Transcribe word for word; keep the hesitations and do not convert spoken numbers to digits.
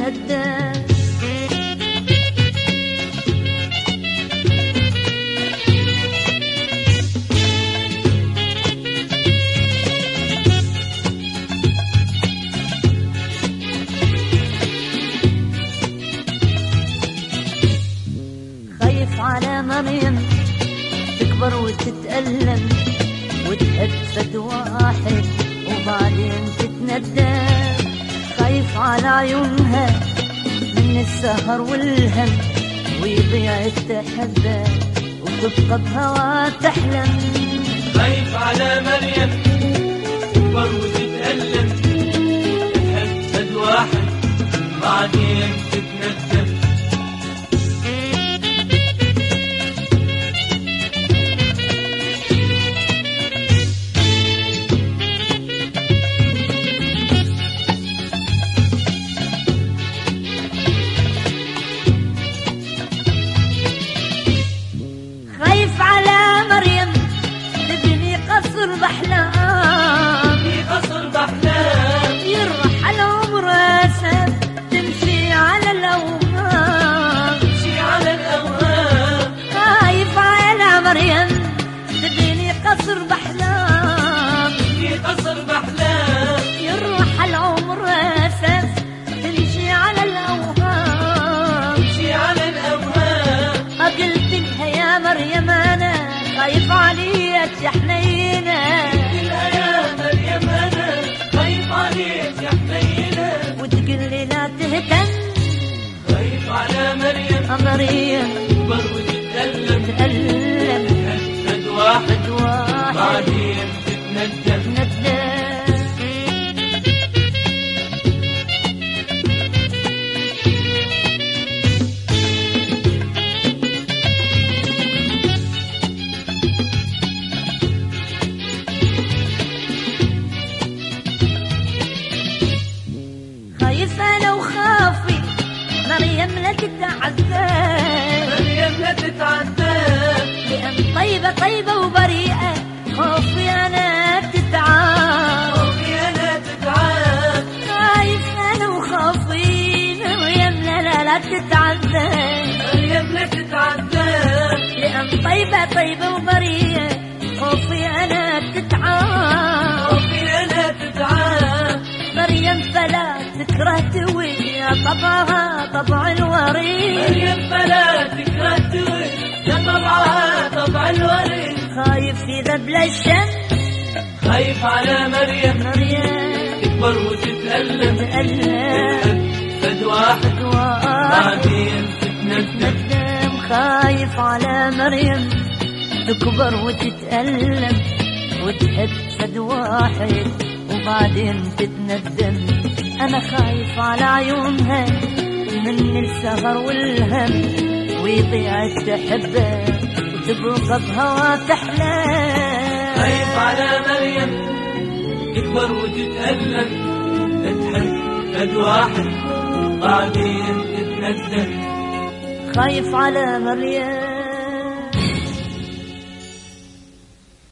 تتندم. خايف على مريم تكبر وتتألم وتحب فد واحد وبعدين تتندم. خايف على عيونها من السهر والهم ويضيع التحدى وتبقى بهوا تحلم. خايف على مريم تكبر وتتألم تحب فد واحد بعدين تتندم. خايف على مريم تبني قصر بأحلام في قصر بأحلام يرحل عمر أسف تمشي على الأوهام تمشي على الأوهام. خايف على مريم تبني قصر بأحلام في قصر بأحلام يرحل عمر أسف تمشي على الأوهام تمشي على الأوهام. قلت لها يا مريم أنا خايف عليك يا حنينة. قلتلها يا مريم أنا خايف عليك يا حنينة. وتقول لي لا تهتم. خايف على مريم مريم تكبر وتتألم تألم فد واحد فد واحد بعدين تتندم. ندم. خايف أنا وخافي مريم لا تتعذب. مريم لا تتعذب لأن طيبة طيبة وبريئة خوفي أنا تتعب. خوفي أنا تتعب. خايف أنا وخافي مريم لا لا لا تتعذب. مريم لا تتعذب لأن طيبة طيبة وبريئة خوفي أنا تتعب. خوفي أنا تتعب. مريم فلا تكره توي طبعها طبع الوريد. مريم فلا تكره توي طبعها طبع الوريد. خايف إذا بلا الشم. خايف على مريم مريم تكبر وتتألم تتألم فد واحد بعدين تتندم. ندم. خايف على مريم تكبر وتتألم وتحب فد واحد وبعدين تتندم. أنا خايف على عيونها من السهر والهم ويضيع التحبة وتبقى بهوا تحلم. خايف على مريم تكبر وتتألم تحب فد واحد بعدين تتندم. خايف على مريم